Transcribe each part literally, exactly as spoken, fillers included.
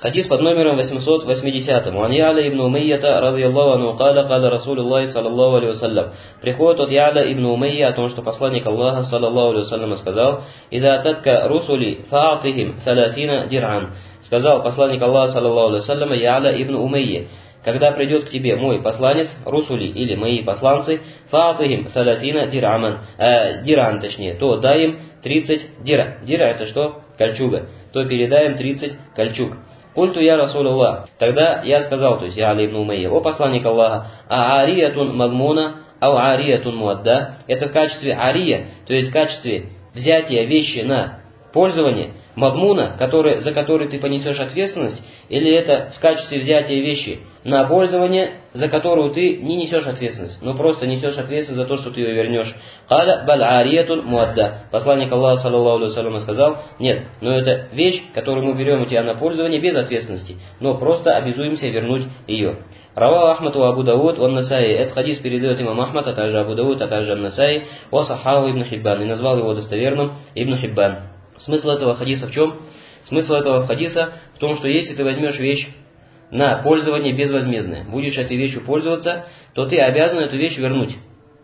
Хадис под номером восемьсот восемьдесят. «Ан Я'ля ибн Умайята, радийаллаху анху, каля, каля Расулуллахи, саллаллаху алейхи вассалям». Приходит от Я'ля ибн Умайя о том, что посланник Аллаха, саллаллаху алейхи вассалям, сказал: «Ида татка русули фа'атихим саласина дир'ан». Сказал посланник Аллаха, саллаллаху алейхи вассалям, Я'ля ибн Умайя: когда придет к тебе мой посланец, русули, или мои посланцы, фа'атихим саласина дир'аман, э, дир'ан точнее, то дай им тридцать дира. Дира это что? Кольчуга. То передай им тридцать кольчуг. Культу я Расулуллах. Тогда я сказал, то есть я Али ибн Умайя: о посланник Аллаха, а ариятун мадмуна, ау ариятун муадда. Это в качестве ария, то есть в качестве взятия вещи на пользование, мадмуна, который, за который ты понесешь ответственность, или это в качестве взятия вещи на пользование, за которую ты не несешь ответственность, но просто несешь ответственность за то, что ты ее вернешь. Каля баль ариятун муадда. Посланник Аллаха, саллаллаху алейхи вассалям, сказал: нет, но это вещь, которую мы берем у тебя на пользование без ответственности, но просто обязуемся вернуть ее. Рава Ахмад ва Абу Дауд ва Насаи. Этот хадис передает имам Ахмад, а также Абу Дауд, а также Насаи, ва сахаху Ибн Хиббан, и назвал его достоверным Ибн Хиббан. Смысл этого хадиса в чем? Смысл этого хадиса в том, что если ты возьмешь вещь на пользование безвозмездное, будешь этой вещью пользоваться, то ты обязан эту вещь вернуть.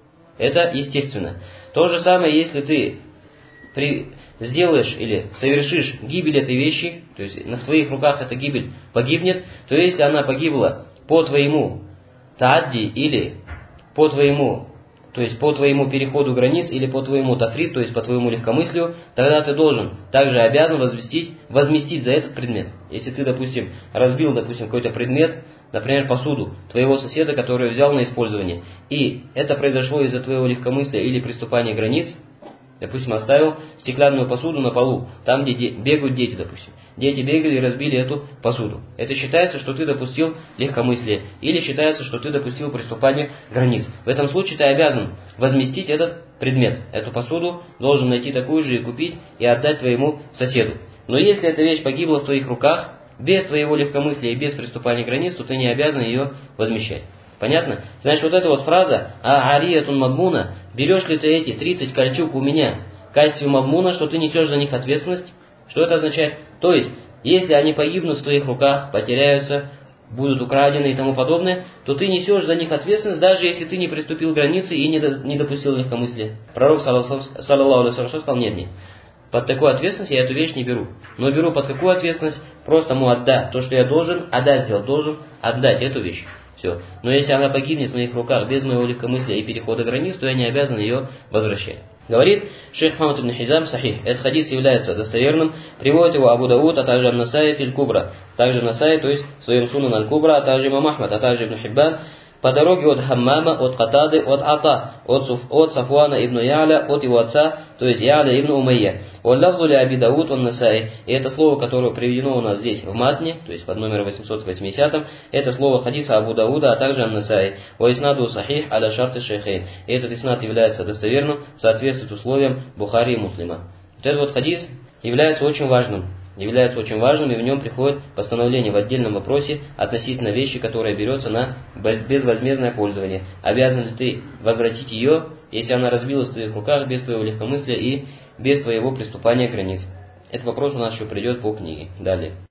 Это естественно. То же самое, если ты при... сделаешь или совершишь гибель этой вещи, то есть в твоих руках эта гибель погибнет, то если она погибла по твоему таадди или по твоему, то есть по твоему переходу границ или по твоему тафрид, то есть по твоему легкомыслию, тогда ты должен, также обязан возместить, возместить за этот предмет. Если ты, допустим, разбил, допустим, какой-то предмет, например, посуду твоего соседа, который взял на использование, и это произошло из-за твоего легкомыслия или приступания границ, допустим, оставил стеклянную посуду на полу, там, где де- бегают дети, допустим. Дети бегали и разбили эту посуду. Это считается, что ты допустил легкомыслие, или считается, что ты допустил приступание границ. В этом случае ты обязан возместить этот предмет. Эту посуду должен найти такую же и купить, и отдать твоему соседу. Но если эта вещь погибла в твоих руках, без твоего легкомыслия и без приступания границ, то ты не обязан ее возмещать. Понятно? Значит, вот эта вот фраза «А ариятун мадмуна», берешь ли ты эти тридцать кольчуг у меня в качестве мадмуна, что ты несешь за них ответственность? Что это означает? То есть, если они погибнут в твоих руках, потеряются, будут украдены и тому подобное, то ты несешь за них ответственность, даже если ты не приступил к границе и не, до, не допустил легкомыслия. Пророк, саллаллаху алейхи вассалям, сказал: нет, нет. Под такую ответственность я эту вещь не беру. Но беру под какую ответственность? Просто муадда. То, что я должен отдать, сделал, должен отдать эту вещь. Все. Но если она погибнет в моих руках без моего легкомыслия и перехода границ, то я не обязан ее возвращать. Говорит шейх Хамад ибн Хизам сахих. Этот хадис является достоверным. Приводит его Абу Дауд, а также Насаи филь Кубра. Также Насаи, то есть в своем Сунан аль-Кубра, а также имам Ахмад, а также Ибн Хиббан. По дороге от Хаммама, от Катады, от Ата, от, Суф, от Сафуана ибн Я'ля, от его отца, то есть Я'ля ибн Умайя. Он лавзули Аби Дауд, он Насаи. И это слово, которое приведено у нас здесь в матне, то есть под номером восемьсот восемьдесят, это слово хадиса Абу Дауда, а также Ан-Насаи. Ва иснаду сахих аля шарты шейхейн. И этот иснад является достоверным, соответствует условиям Бухари и Муслима. Вот этот вот хадис является очень важным. является очень важным, и в нем приходит постановление в отдельном вопросе относительно вещи, которая берется на безвозмездное пользование. Обязан ли ты возвратить ее, если она разбилась в твоих руках без твоего легкомыслия и без твоего приступания к границ? Этот вопрос у нас еще придет по книге. Далее.